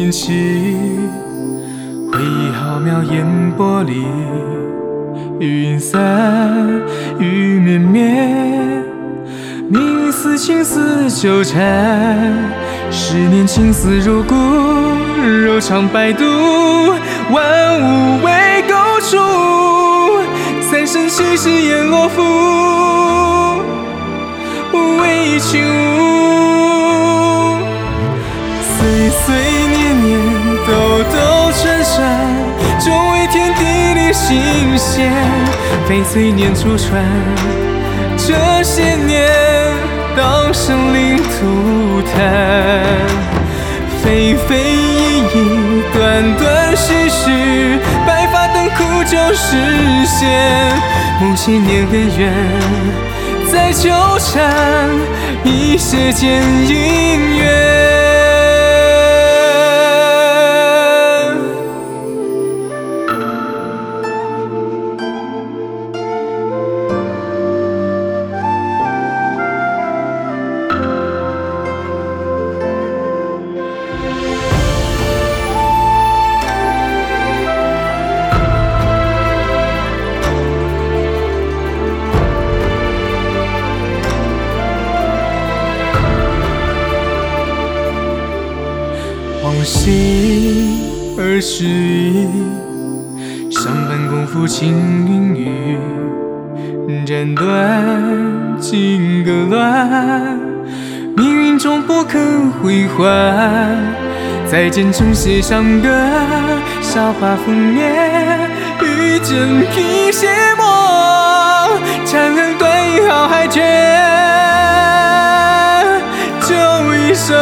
念起，回忆浩渺烟波里，云散雨绵绵，命运似情似纠缠，十年情丝如骨，柔肠百渡，万物为构筑，三生七世烟落赋，无为情无，岁岁年年兜兜转转，终为天地里心弦，被岁年珠串，这些年当生灵涂炭，霏霏隐隐，断断续续，白发灯枯旧实现，梦千年恩怨在纠缠，一泻间姻缘。往昔儿时意，上半功夫轻云雨，斩断金戈乱，命运终不肯回还。再见成写上个韶华封面，与真皮血墨，残痕对好海卷，就一生。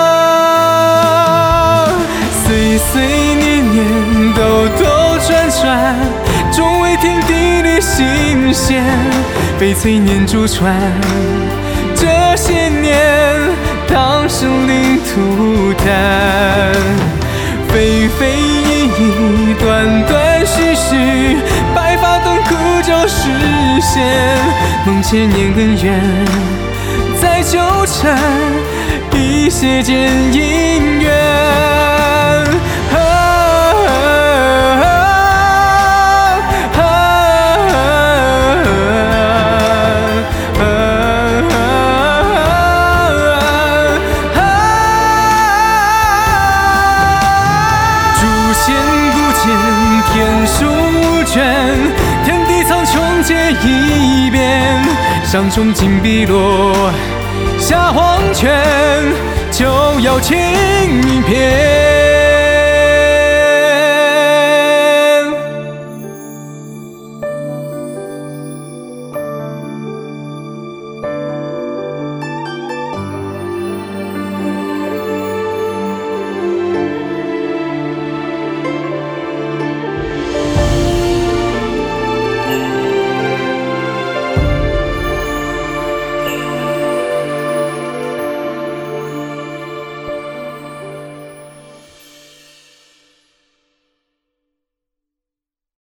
岁岁年年兜兜转转，终为天地里心弦，被岁年珠串，这些年当生灵涂炭，霏霏隐隐，断断续续，白发灯枯旧实现，梦千年恩怨在纠缠，一泻间姻缘。天数无倦，天地苍穹皆一变，上穷尽碧落，下黄泉，就要情一片。